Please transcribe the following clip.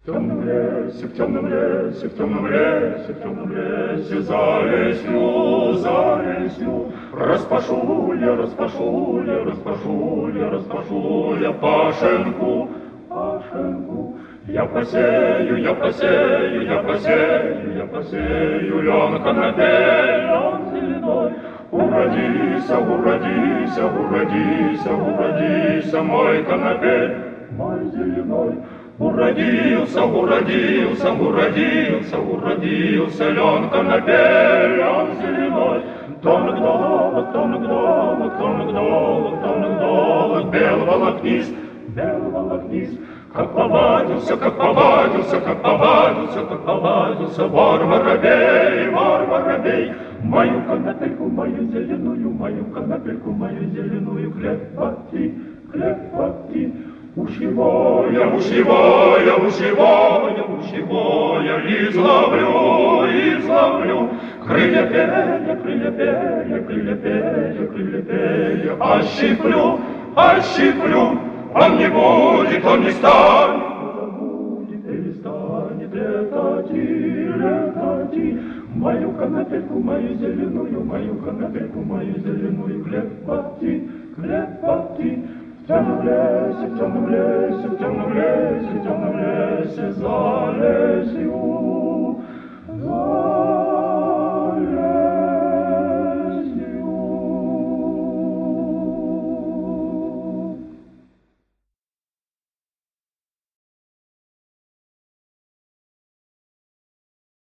темном лесе, в темном лесе, в темном лесе, в темном лесе, за лесью, за лесью, распашу я, распашу я, распашу я, распашу я пашенку, пашенку. Я посею, я посею, я посею, я посею лен конопель, лен зеленой. Уродися, уродися, уродися, уродися, мой конопель, мой зеленой. Уродился, уродился, уродился, уродился лен конопель, лен зеленой. Тонок долог, тонок долог, тонок долог, тонок долог, бел волокнист, бел волокнист. Как повадился, как повадился, как повадился, как повадился вор-воробей, вор-воробей. Мою конопельку, мою зеленую, мою конопельку, мою зеленую, хлеб-пати, хлеб-пати. Уж его я, уж его я, уж его я, уж его я изловлю, изловлю. Крылья перья, крылья перья, крылья перья, крылья перья, ощиплю, ощиплю. Он не будет, он не станет, будет, перестанет летати, летати. Мою конопельку, мою зеленую, мою конопельку, мою зеленую, хлеб-пати, хлеб-пати. В темном лесе, в темном лесе, в темном лесе, в темном лесе, за лесью, за